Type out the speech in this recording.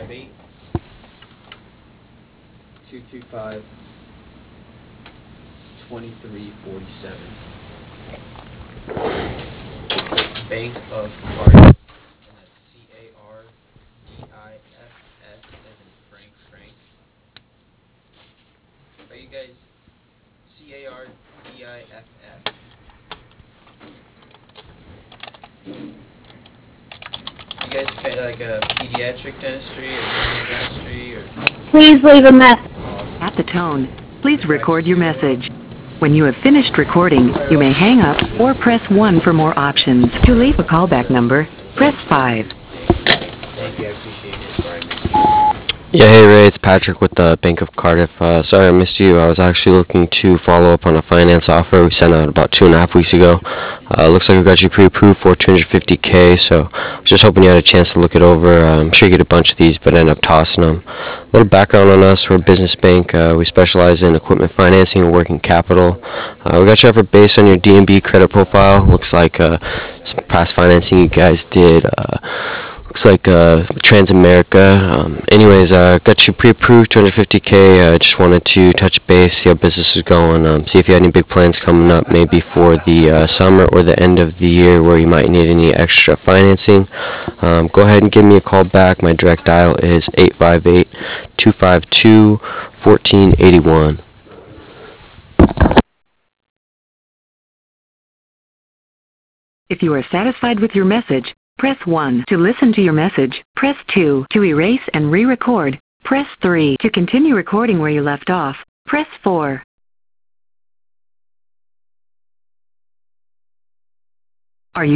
225-2347. Bank of Cardiff, and that's Cardiff as in Frank. Are you guys Cardiff? You guys like a pediatric dentistry or general dentistry or Please leave a message. awesome? At the tone, please record your message. When you have finished recording, you may hang up or press 1 for more options. To leave a callback number, press 5. Thank you, I appreciate it. Sorry I missed you. Yeah, hey Ray, it's Patrick with the Bank of Cardiff. Sorry I missed you. I was actually looking to follow up on a finance offer we sent out about 2.5 weeks ago. Looks like we got you pre-approved for $250K, so I was just hoping you had a chance to look it over. I'm sure you get a bunch of these, but end up tossing them. A little background on us: we're a business bank. We specialize in equipment financing and working capital. We got your effort based on your D&B credit profile. Looks like some past financing you guys did. Looks like Transamerica. Anyways, got you pre-approved, $250K. Just wanted to touch base, see how business is going, see if you had any big plans coming up, maybe for the summer or the end of the year where you might need any extra financing. Go ahead and give me a call back. My direct dial is 858-252-1481. If you are satisfied with your message, press 1. To listen to your message, press 2. To erase and re-record, press 3. To continue recording where you left off, press 4.